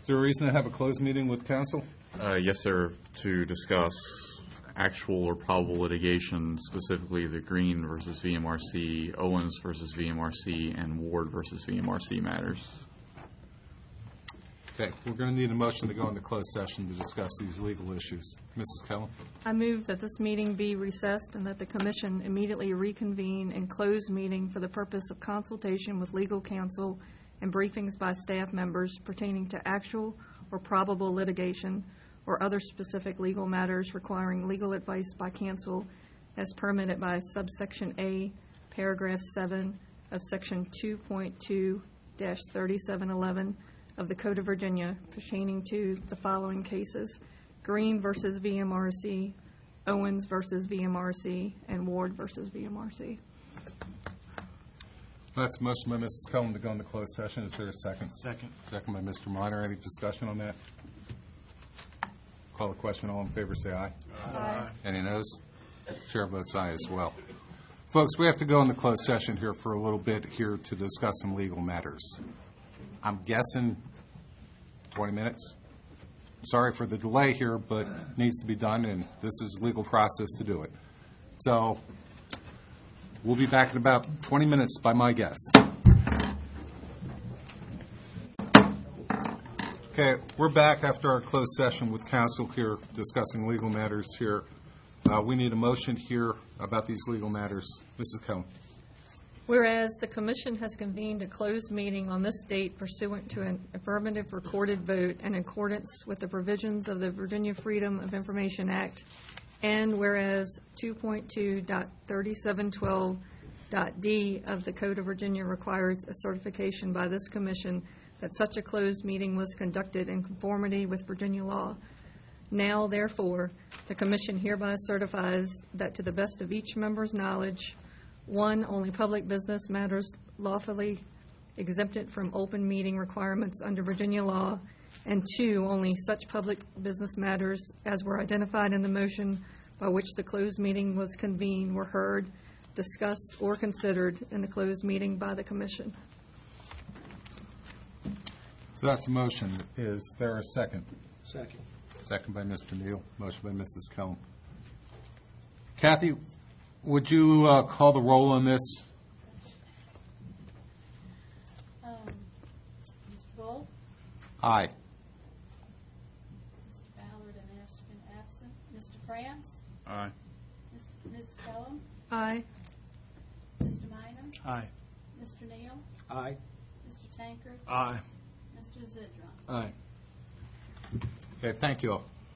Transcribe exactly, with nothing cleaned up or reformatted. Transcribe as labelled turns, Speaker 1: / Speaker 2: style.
Speaker 1: there a reason to have a closed meeting with counsel?
Speaker 2: Uh, yes, sir, to discuss actual or probable litigation, specifically the Green versus V M R C, Owens versus V M R C, and Ward versus V M R C matters.
Speaker 1: Okay, we're going to need a motion to go into closed session to discuss these legal issues. Missus Kellum?
Speaker 3: I move that this meeting be recessed and that the commission immediately reconvene in closed meeting for the purpose of consultation with legal counsel and briefings by staff members pertaining to actual or probable litigation or other specific legal matters requiring legal advice by counsel as permitted by subsection A, paragraph seven of section two point two dash thirty-seven eleven of the Code of Virginia pertaining to the following cases: Green versus V M R C, Owens versus V M R C, and Ward versus V M R C.
Speaker 1: That's a motion by Missus Kellum to go into closed session. Is there a second?
Speaker 4: Second.
Speaker 1: Second by Mister Minor. Any discussion on that? Call the question. All in favor, say aye.
Speaker 3: Aye.
Speaker 1: Any noes? Chair votes aye as well. Folks, we have to go into closed session here for a little bit here to discuss some legal matters. I'm guessing twenty minutes. Sorry for the delay here, but it needs to be done, and this is a legal process to do it. So we'll be back in about twenty minutes by my guess. Okay, we're back after our closed session with counsel here discussing legal matters here. Uh, we need a motion here about these legal matters. Missus Kellum.
Speaker 3: Whereas the commission has convened a closed meeting on this date pursuant to an affirmative recorded vote in accordance with the provisions of the Virginia Freedom of Information Act, and whereas two point two thirty-seven twelve D of the Code of Virginia requires a certification by this commission that such a closed meeting was conducted in conformity with Virginia law. Now, therefore, the commission hereby certifies that to the best of each member's knowledge, one, only public business matters lawfully exempted from open meeting requirements under Virginia law, and two, only such public business matters as were identified in the motion by which the closed meeting was convened were heard, discussed, or considered in the closed meeting by the commission.
Speaker 1: So that's a motion. Is there a second?
Speaker 4: Second.
Speaker 1: Second by Mister Neal. Motion by Missus Kellum. Kathy, would you uh, call the roll on this?
Speaker 5: Um, Mister Bull,
Speaker 1: Aye.
Speaker 5: Mister Ballard and Ashton absent. Mister France,
Speaker 2: Aye.
Speaker 5: Miz Kellum,
Speaker 3: Aye.
Speaker 5: Mister Minor,
Speaker 4: Aye.
Speaker 5: Mister Neal,
Speaker 4: Aye.
Speaker 5: Mister Tankard,
Speaker 4: Aye.
Speaker 5: Mister Zidron.
Speaker 1: Aye. Okay, thank you all.